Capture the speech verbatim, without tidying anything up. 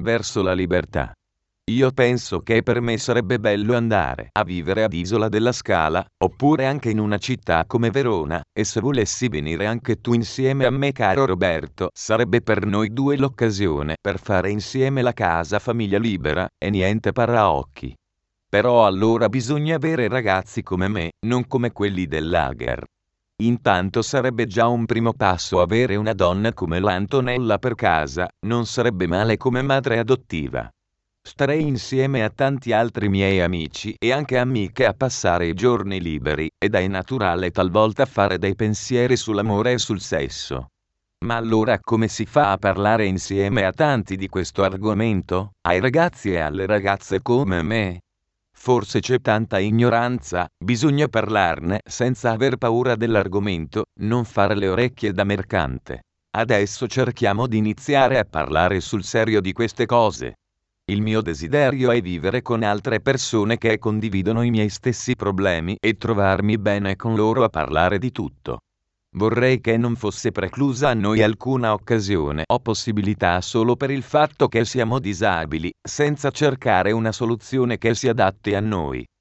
verso la libertà. Io penso che per me sarebbe bello andare a vivere ad Isola della Scala, oppure anche in una città come Verona, e se volessi venire anche tu insieme a me, caro Roberto, sarebbe per noi due l'occasione per fare insieme la casa famiglia libera, e niente paraocchi. Però allora bisogna avere ragazzi come me, non come quelli del lager. Intanto sarebbe già un primo passo avere una donna come l'Antonella per casa, non sarebbe male come madre adottiva. Starei insieme a tanti altri miei amici e anche amiche a passare i giorni liberi, ed è naturale talvolta fare dei pensieri sull'amore e sul sesso. Ma allora come si fa a parlare insieme a tanti di questo argomento, ai ragazzi e alle ragazze come me? Forse c'è tanta ignoranza, bisogna parlarne senza aver paura dell'argomento, non fare le orecchie da mercante. Adesso cerchiamo di iniziare a parlare sul serio di queste cose. Il mio desiderio è vivere con altre persone che condividono i miei stessi problemi e trovarmi bene con loro a parlare di tutto. Vorrei che non fosse preclusa a noi alcuna occasione o possibilità solo per il fatto che siamo disabili, senza cercare una soluzione che si adatti a noi.